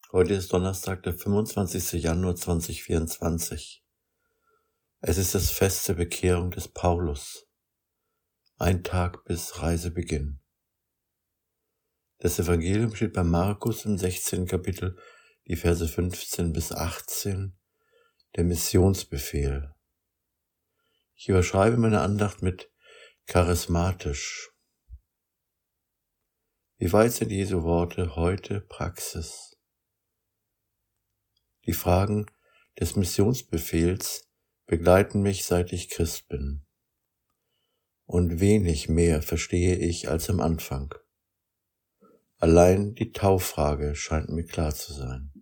Heute ist Donnerstag, der 25. Januar 2024. Es ist das Fest der Bekehrung des Paulus. Ein Tag bis Reisebeginn. Das Evangelium steht bei Markus im 16. Kapitel, die Verse 15 bis 18, der Missionsbefehl. Ich überschreibe meine Andacht mit charismatisch. Wie weit sind Jesu Worte heute Praxis? Die Fragen des Missionsbefehls begleiten mich, seit ich Christ bin. Und wenig mehr verstehe ich als am Anfang. Allein die Tauffrage scheint mir klar zu sein.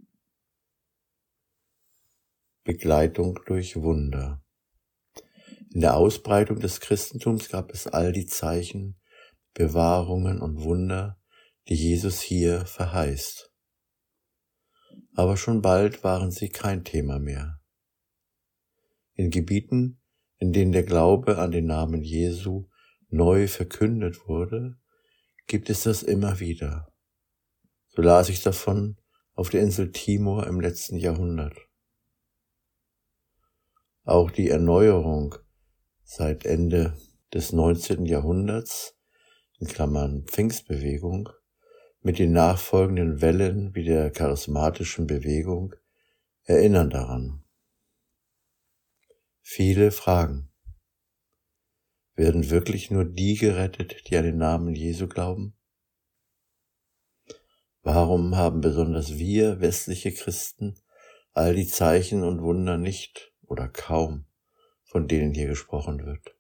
Begleitung durch Wunder. In der Ausbreitung des Christentums gab es all die Zeichen, Bewahrungen und Wunder, die Jesus hier verheißt. Aber schon bald waren sie kein Thema mehr. In Gebieten, in denen der Glaube an den Namen Jesu neu verkündet wurde, gibt es das immer wieder. So las ich davon auf der Insel Timor im letzten Jahrhundert. Auch die Erneuerung seit Ende des 19. Jahrhunderts, in Klammern Pfingstbewegung, mit den nachfolgenden Wellen wie der charismatischen Bewegung erinnern daran. Viele fragen: Werden wirklich nur die gerettet, die an den Namen Jesu glauben? Warum haben besonders wir westliche Christen all die Zeichen und Wunder nicht oder kaum, von denen hier gesprochen wird?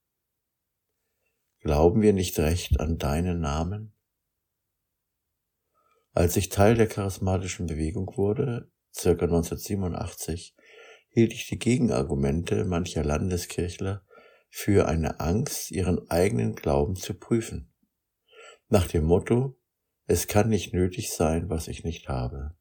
Glauben wir nicht recht an deinen Namen? Als ich Teil der charismatischen Bewegung wurde, ca. 1987, hielt ich die Gegenargumente mancher Landeskirchler für eine Angst, ihren eigenen Glauben zu prüfen. Nach dem Motto: Es kann nicht nötig sein, was ich nicht habe.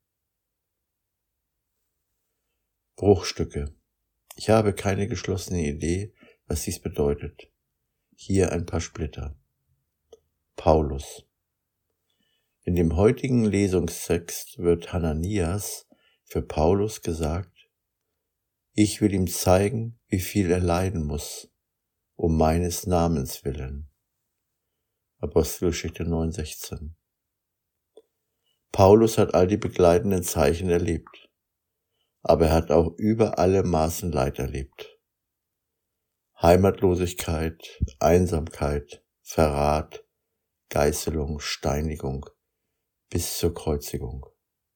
Bruchstücke. Ich habe keine geschlossene Idee, was dies bedeutet. Hier ein paar Splitter. Paulus. In dem heutigen Lesungstext wird Hananias für Paulus gesagt: Ich will ihm zeigen, wie viel er leiden muss, um meines Namens willen. Apostelgeschichte 9,16. Paulus hat all die begleitenden Zeichen erlebt, aber er hat auch über alle Maßen Leid erlebt. Heimatlosigkeit, Einsamkeit, Verrat, Geißelung, Steinigung, bis zur Kreuzigung.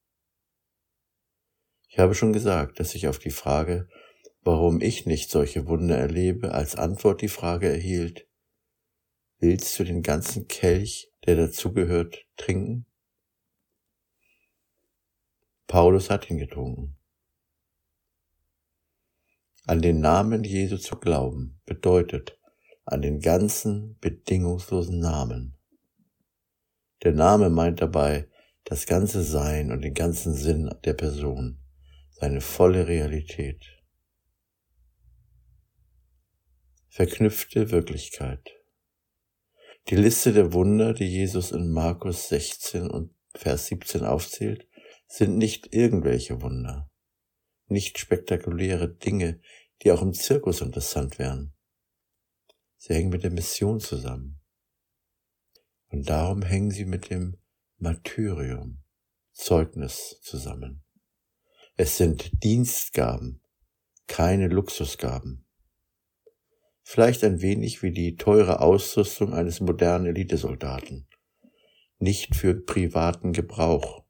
Ich habe schon gesagt, dass ich auf die Frage, warum ich nicht solche Wunder erlebe, als Antwort die Frage erhielt: Willst du den ganzen Kelch, der dazugehört, trinken? Paulus hat ihn getrunken. An den Namen Jesu zu glauben bedeutet an den ganzen bedingungslosen Namen. Der Name meint dabei das ganze Sein und den ganzen Sinn der Person, seine volle Realität. Verknüpfte Wirklichkeit. Die Liste der Wunder, die Jesus in Markus 16 und Vers 17 aufzählt, sind nicht irgendwelche Wunder, nicht spektakuläre Dinge, die auch im Zirkus interessant wären. Sie hängen mit der Mission zusammen. Und darum hängen sie mit dem Martyrium, Zeugnis, zusammen. Es sind Dienstgaben, keine Luxusgaben. Vielleicht ein wenig wie die teure Ausrüstung eines modernen Elitesoldaten, nicht für privaten Gebrauch.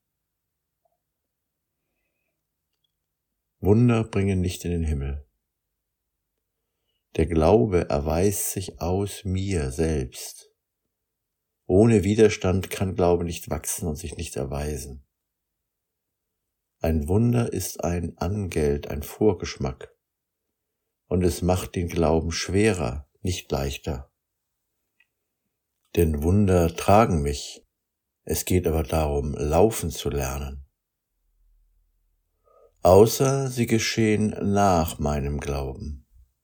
Wunder bringen nicht in den Himmel. Der Glaube erweist sich aus mir selbst. Ohne Widerstand kann Glaube nicht wachsen und sich nicht erweisen. Ein Wunder ist ein Angeld, ein Vorgeschmack. Und es macht den Glauben schwerer, nicht leichter. Denn Wunder tragen mich. Es geht aber darum, laufen zu lernen. Außer sie geschehen nach meinem Glauben.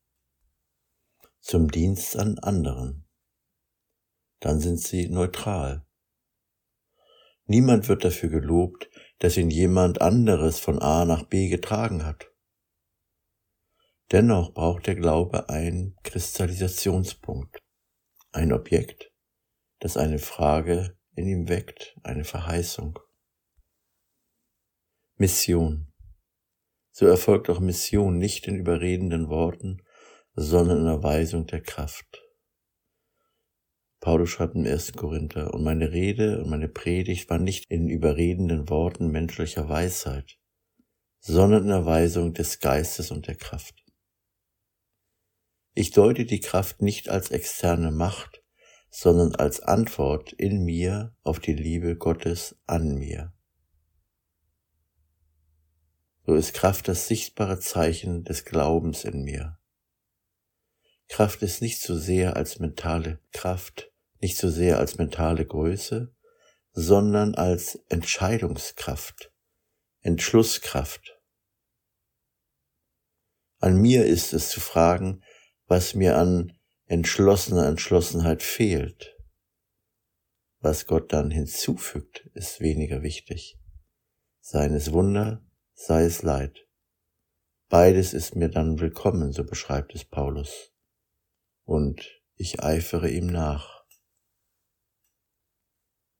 Zum Dienst an anderen. Dann sind sie neutral. Niemand wird dafür gelobt, dass ihn jemand anderes von A nach B getragen hat. Dennoch braucht der Glaube einen Kristallisationspunkt, ein Objekt, das eine Frage in ihm weckt, eine Verheißung. Mission. So erfolgt auch Mission nicht in überredenden Worten, sondern in Erweisung der Kraft. Paulus schreibt im 1. Korinther, und meine Rede und meine Predigt war nicht in überredenden Worten menschlicher Weisheit, sondern in Erweisung des Geistes und der Kraft. Ich deute die Kraft nicht als externe Macht, sondern als Antwort in mir auf die Liebe Gottes an mir. So ist Kraft das sichtbare Zeichen des Glaubens in mir. Kraft ist nicht so sehr als mentale Kraft, nicht so sehr als mentale Größe, sondern als Entscheidungskraft, Entschlusskraft. An mir ist es zu fragen, was mir an entschlossener Entschlossenheit fehlt. Was Gott dann hinzufügt, ist weniger wichtig. Sei es Wunder, sei es Leid. Beides ist mir dann willkommen, so beschreibt es Paulus. Und ich eifere ihm nach.